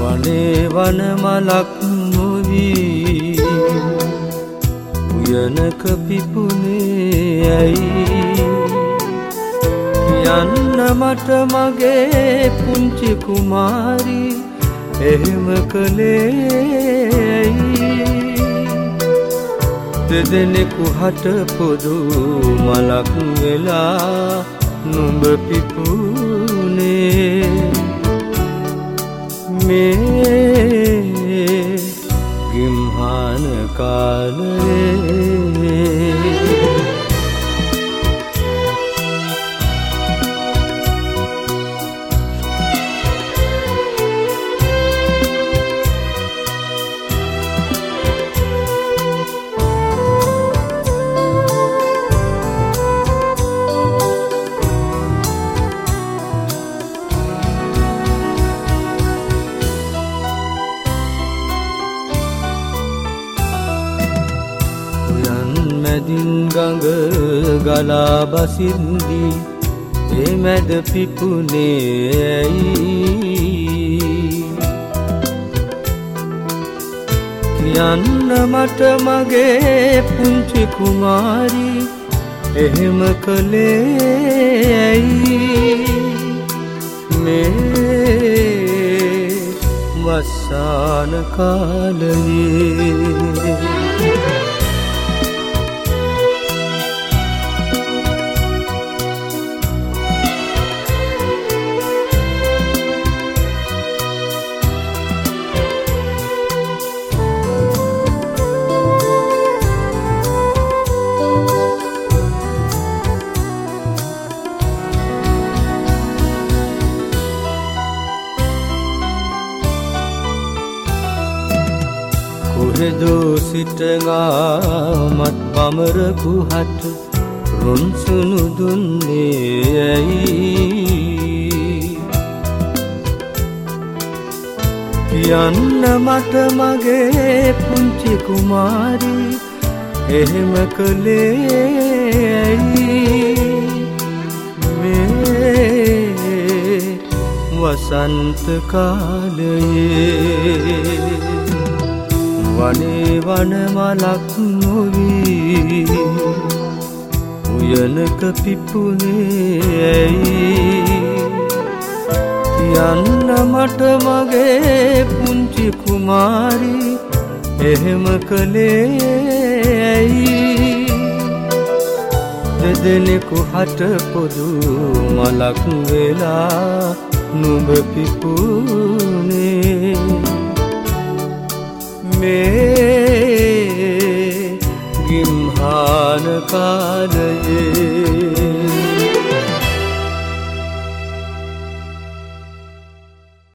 වනේ වන මලක් නොවී උයනක පිපුනේ ඇයි කියන්න මට මගේ පුංචි කුමාරි එහෙම කළේ ඇයි දෙදෙනෙකු හට පොදු මලක් වෙලා නුඹ පිපුනේ මේ ගිම්හාන කාලේ මැදින් ගඟ ගලා බසින්දී ඒ මැද පිපුනේ ඇයි කියන්න මට මගේ පුංචි කුමාරි එහෙම කළේ ඇයි මේ වස්සාන කාලයේ කොහෙදෝ සිටගා මත් බමර කුහට රුන්සුණු දුන්නේ ඇයි කියන්න මට මගේ පුංචි කුමාරි එහෙම කළේ ඇයි මේ වසන්ත කාලයේ වනේ වන මලක් නොවී උයනක පිපුනේ ඇයි කියන්න මට මගේ පුංචි කුමාරි එහෙම කළේ ඇයි දෙදෙනෙකු හට පොදු මලක් වෙලා නුඹ පිපුනේ මේ ගිම්හාන කාලයේ